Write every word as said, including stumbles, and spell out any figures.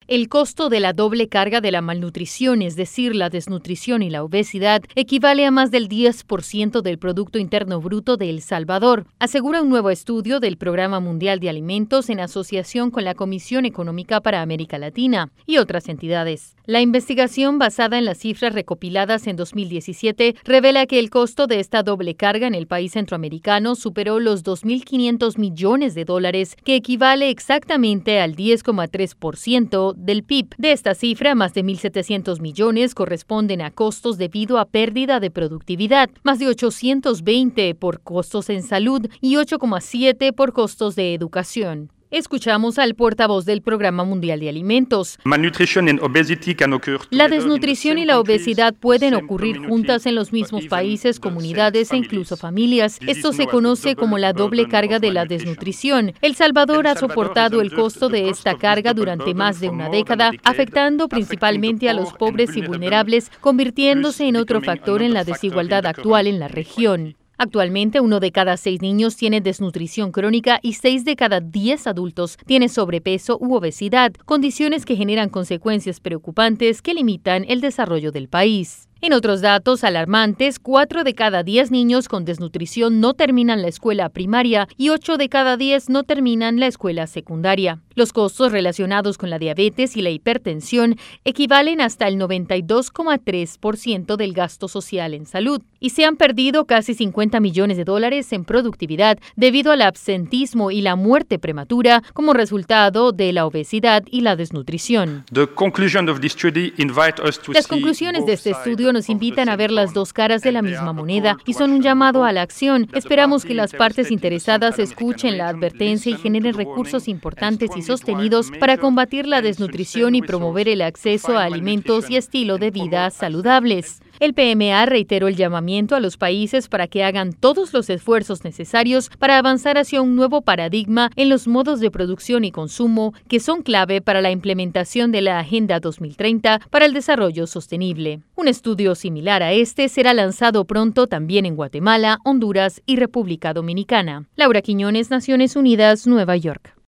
El costo de la doble carga de la malnutrición, es decir, la desnutrición y la obesidad, equivale a más del diez por ciento del Producto Interno Bruto de El Salvador, asegura un nuevo estudio del Programa Mundial de Alimentos en asociación con la Comisión Económica para América Latina y otras entidades. La investigación, basada en las cifras recopiladas en dos mil diecisiete, revela que el costo de esta doble carga en el país centroamericano superó los dos mil quinientos millones de dólares, que equivale exactamente al diez coma tres por ciento del P I B. De esta cifra, más de mil setecientos millones corresponden a costos debido a pérdida de productividad, más de ochocientos veinte por costos en salud y ocho coma siete por costos de educación. Escuchamos al portavoz del Programa Mundial de Alimentos. La desnutrición y la obesidad pueden ocurrir juntas en los mismos países, comunidades e incluso familias. Esto se conoce como la doble carga de la desnutrición. El Salvador ha soportado el costo de esta carga durante más de una década, afectando principalmente a los pobres y vulnerables, convirtiéndose en otro factor en la desigualdad actual en la región. Actualmente, uno de cada seis niños tiene desnutrición crónica y seis de cada diez adultos tiene sobrepeso u obesidad, condiciones que generan consecuencias preocupantes que limitan el desarrollo del país. En otros datos alarmantes, cuatro de cada diez niños con desnutrición no terminan la escuela primaria y ocho de cada diez no terminan la escuela secundaria. Los costos relacionados con la diabetes y la hipertensión equivalen hasta el noventa y dos coma tres por ciento del gasto social en salud, y se han perdido casi cincuenta millones de dólares en productividad debido al absentismo y la muerte prematura como resultado de la obesidad y la desnutrición. Las conclusiones de este estudio nos invitan a ver las dos caras de la misma moneda y son un llamado a la acción. Esperamos que las partes interesadas escuchen la advertencia y generen recursos importantes y sostenidos para combatir la desnutrición y promover el acceso a alimentos y estilo de vida saludables. El P M A reiteró el llamamiento a los países para que hagan todos los esfuerzos necesarios para avanzar hacia un nuevo paradigma en los modos de producción y consumo que son clave para la implementación de la Agenda dos mil treinta para el desarrollo sostenible. Un estudio similar a este será lanzado pronto también en Guatemala, Honduras y República Dominicana. Laura Quiñones, Naciones Unidas, Nueva York.